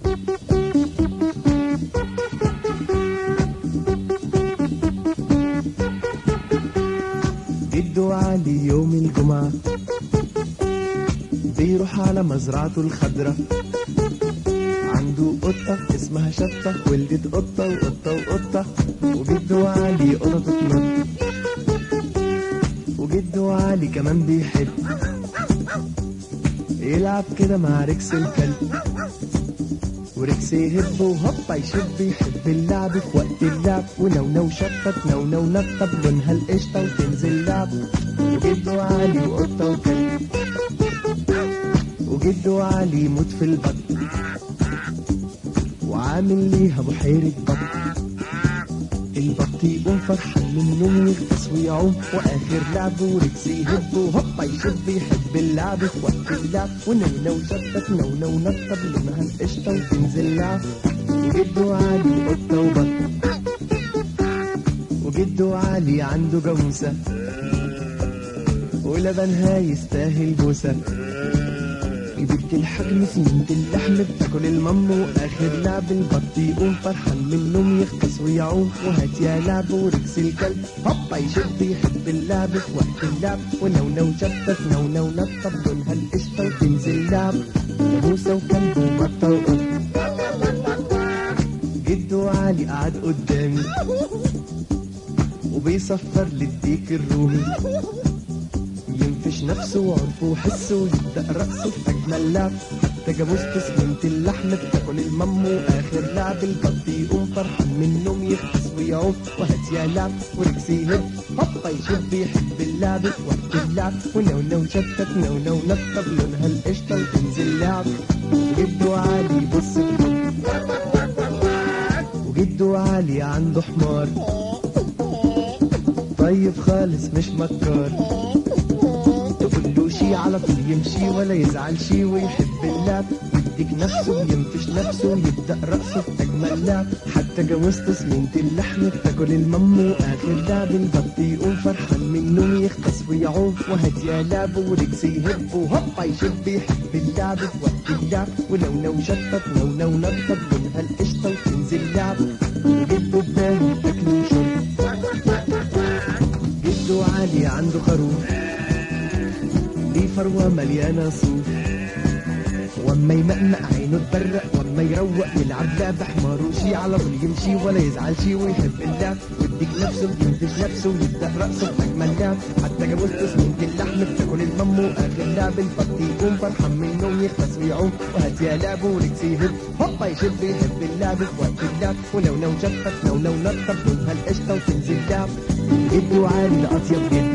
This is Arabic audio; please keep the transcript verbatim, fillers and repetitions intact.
جدو علي يوم الجمعة بيروح على مزرعته الخضرة، عنده قطة اسمها شطة، ولدت قطة وقطة وقطة، وجدو علي قطة تتنط، وجدو علي كمان بيحب يلعب كده مع ريكس الكلب، وريكس يهب وهوبا يشب، يحب اللعب في وقت اللعب، ونونو شطة نونو نطة بلونها القشطة وتنزل لعب، وجدو علي وقطة وكلب، وجدو علي يموت في البط، وعامل ليها بحيرة بط، البط يقوم فرحان من النوم يغطس ويعوم، واخر لعبه وريكس يهب وهوبا يشب، يحب اللعب في وقت اللعب، ونونو شطة نونو نطة بلونها القشطة وتنزل لعب، وجدو علي قطة وبط، وجدو علي عنده جاموسة ولبنها يستاهل بوسة، كبرت الحجم سمنت اللحم بتاكل المم، واخر لعب البط يقوم فرحان من النوم يغطس ويعوم، وهات يا لعب وريكس الكلب هوبا يشب، يحب اللعب في وقت اللعب، ونونو شطة نونو نطة بلونها القشطة وتنزل لعب، جاموسة وكلب وبطة وقط، جدو علي قعد قدامي وبيصفر للديك الرومي، ينفش نفسه وعرفه وحسه ويبدأ رقصه في أجمل لعب، حتى جاموسة سمنت اللحم بتاكل المم، وآخر لعب البط يقوم فرحان من النوم يغطس ويعوم، وهات يا لعب وريكس يهب هوبا يشب، يحب اللعب في وقت اللعب، ونونو شطة نونو نطة بلونها القشطة وتنزل لعب، وجدو علي بص وجدو علي عنده حمار طيب خالص مش مكار، تقول شي على طول يمشي ولا يزعل شي، ويحب اللعب يديك نفسه وينفش نفسه ويبدأ رقصه في أجمل لعب، حتى جاموسة سمنت اللحم بتاكل المم، وآخر لعب البط يقوم فرحان من النوم يغطس ويعوم، وهات يا لعب وريكس يهب وهوبا يشب، يحب اللعب في وقت اللعب، ونونو شطة نونو نطة بلونها القشطة وتنزل لعب، وجدو قدامي أكل وشرب، جدو علي عنده خروف دي فروة مليانة صوف، واما يمقمق عينه تبرق، واما يروق يلعب لعب حمار وشي، على طول يمشي ولا يزعل شي، ويحب اللعب ويديك نفسه وينفش نفسه ويبدأ رقصه في أجمل لعب، حتى جاموسة سمنت اللحم بتاكل المم، وآخر لعب البط يقوم فرحان من النوم يغطس ويعوم، وهات يا لعب وريكس يهب هوبا يشب، يحب اللعب في وقت اللعب، ونونو شطة نونو نطة بلونها القشطة وتنزل لعب، جدو علي الأطيب جدا